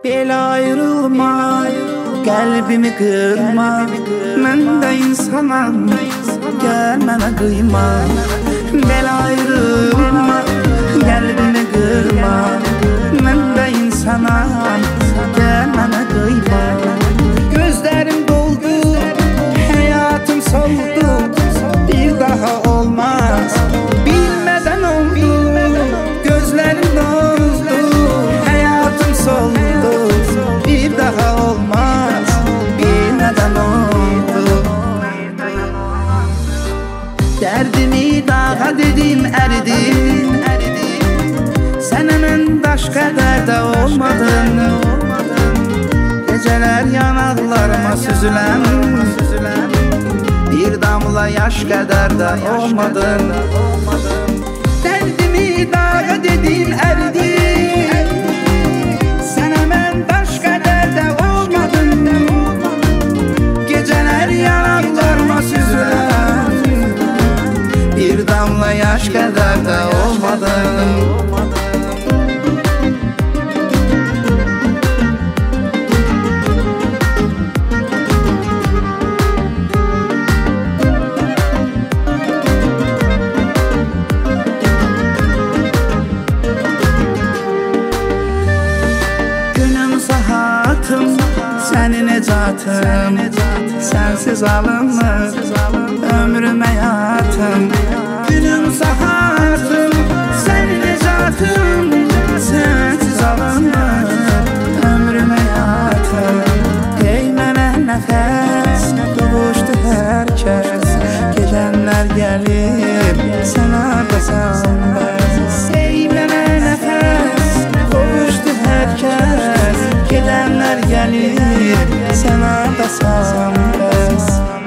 Belə ayrılma, qəlbimi qırma. Mən də insanam, gəl mənə qıyma. Belə ayrılma, qəlbimi qırma. Mən də insanam, gəl mənə qıyma. Gözlərim doldu, həyatım soldu. Bir daha olmaz, bilmədən oldu. Gözlərim doldu, həyatım soldu. Bir daha olmaz, bilmədən oldu. Dərdimi dağa dedim, əridim. Sənə mən daş qədər də olmadın. Gecələr yanaqlarıma süzülən, bir damla yaş qədər də olmadın. Dərdimi dağa dedim, əridim. Sənə mən daş qədər də olmadın. Gecələr yanaqlarıma süzülən, bir damla yaş qədər də olmadın. Sənin ecatım, sənsiz alınmır ömrüm həyatım. Günüm sahatım, sənin ecatım, sənsiz alınmır ömrüm həyatım. Ey mənə nəfəs, qovuşdu hər kəs. Gecənlər gəlib, sən ardasan bəs. Ey mənə nəfəs, qovuşdu hər kəs. Gedənlər gəlir, sən ardasan bəs.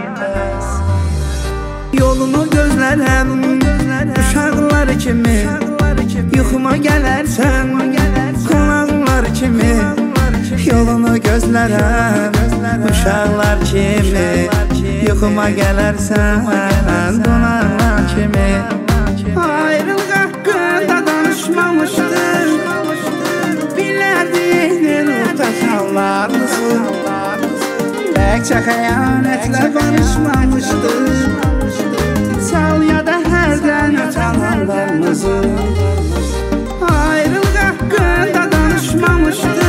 Yolunu gözlərəm, uşaqlar kimi. Yuxuma gələrsən, qonaqlar kimi. Yolunu gözlərəm, uşaqlar kimi. Yuxuma gələrsən, qonaqlar kimi. Ayrılıq haqqında danışmamışdır, bilərdin utasanlarmısın. Bəlkə xəyanətlə barışmamışdır, sal ya da hərdən ötənanlarmısın. Ayrılıq haqqında danışmamışdır,